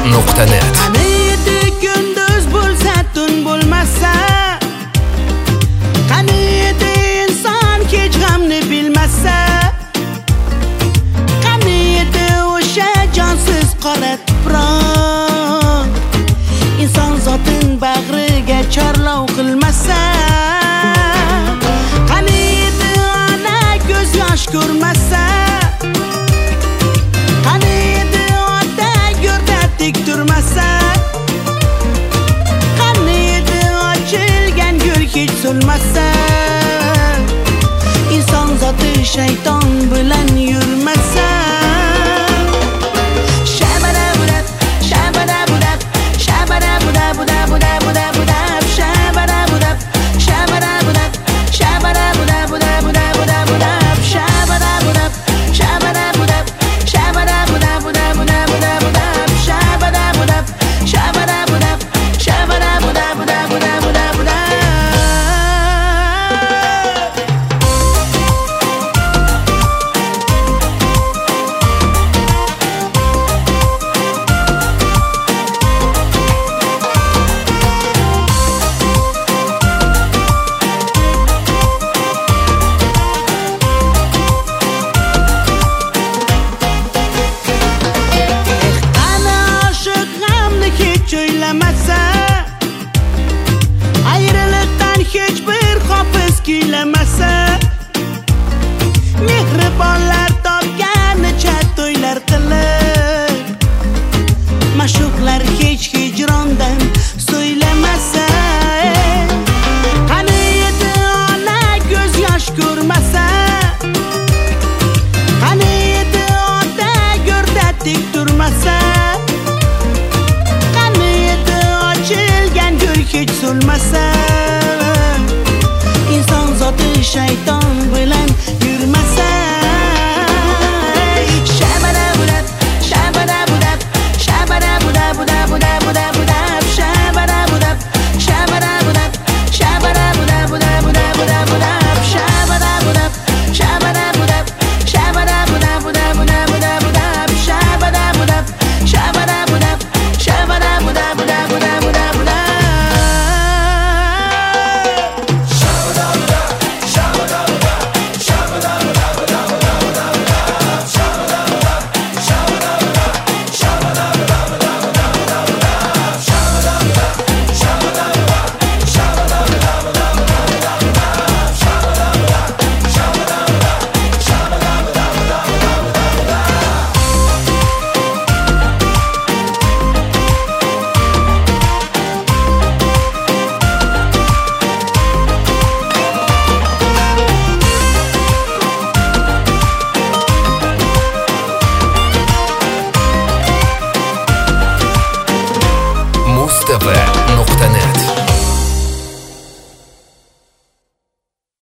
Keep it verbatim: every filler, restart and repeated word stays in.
nuqta net. Qani edi kunduz bo'lsa tun bo'lmasa, qani edi inson hech g'amni bilmasa, qani edi o'sha jonsiz qora tuproq inson zotin bag'riga chorlov qilmasa, qani edi ona ko'z yosh ko'rmasa, qani edi ota go'rda tik turmasa, qani edi ochilgan gul hech so'lmasa, inson zoti shayton bilan yurmasa. Ayriliqdan hech bir hofiz kuylamasa, mehribonlar topganicha to'ylar qilib, ma'shuqlar hech hijrondan so'ylamasa, qani edi ona ko'z yosh ko'rmasa, qani edi ota go'rda tik turmasa, hech so'lmasa, inson zoti shayton